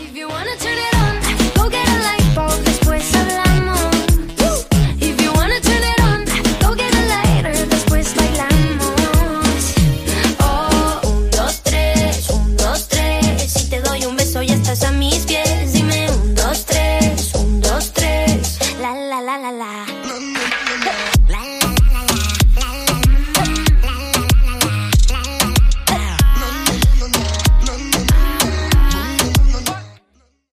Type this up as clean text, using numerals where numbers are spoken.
If you wanna turn it on, go get a light bulb, después hablamos. If you wanna turn it on, go get a lighter, después bailamos. Oh, 1, 2, 3, 1, 2, 3. Si te doy un beso ya estás a mis pies.